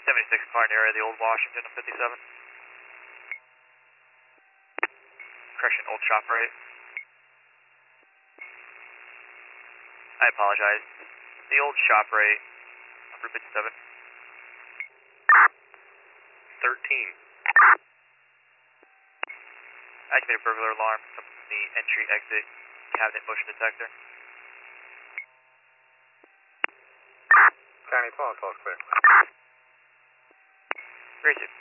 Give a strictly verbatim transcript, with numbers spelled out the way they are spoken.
seventy-six car area, the old Washington of fifty-seven. Correction, old ShopRite. I apologize. The old ShopRite of Route fifty-seven. thirteen. Activated burglar alarm from the entry exit cabinet motion detector. County twelve, twelve clear. Great.